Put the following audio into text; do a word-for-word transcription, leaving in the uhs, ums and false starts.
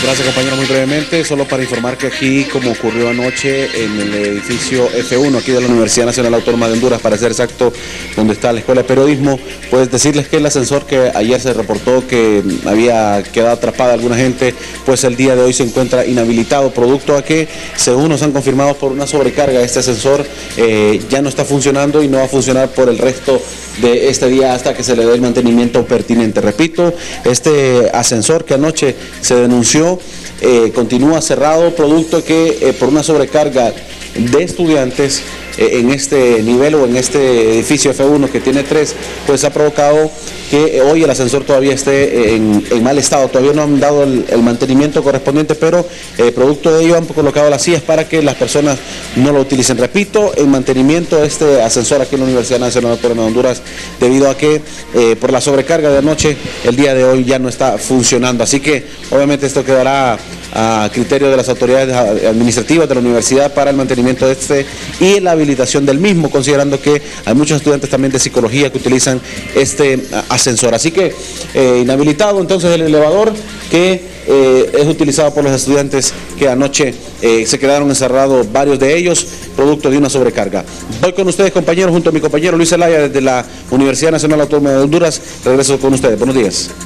Gracias, compañero. Muy brevemente, solo para informar que aquí, como ocurrió anoche en el edificio F uno, aquí de la Universidad Nacional Autónoma de Honduras, para ser exacto, donde está la Escuela de Periodismo, pues decirles que el ascensor que ayer se reportó que había quedado atrapada alguna gente, pues el día de hoy se encuentra inhabilitado, producto a que, según nos han confirmado por una sobrecarga, este ascensor eh, ya no está funcionando y no va a funcionar por el resto de este día hasta que se le dé el mantenimiento pertinente. Repito, este ascensor que anoche se denunció eh, continúa cerrado, producto que eh, por una sobrecarga de estudiantes eh, en este nivel o en este edificio F uno que tiene tres, pues ha provocado que eh, hoy el ascensor todavía esté en, en mal estado. Todavía no han dado el, el mantenimiento correspondiente, pero eh, producto de ello han colocado las sillas para que las personas no lo utilicen. Repito, el mantenimiento de este ascensor aquí en la Universidad Nacional Autónoma de Honduras, debido a que eh, por la sobrecarga de anoche, el día de hoy ya no está funcionando. Así que obviamente esto quedará a criterio de las autoridades administrativas de la universidad para el mantenimiento de este y la habilitación del mismo, considerando que hay muchos estudiantes también de psicología que utilizan este ascensor. Así que eh, inhabilitado entonces el elevador que eh, es utilizado por los estudiantes que anoche eh, se quedaron encerrados, varios de ellos, producto de una sobrecarga. Voy con ustedes, compañeros, junto a mi compañero Luis Zelaya desde la Universidad Nacional Autónoma de Honduras. Regreso con ustedes. Buenos días.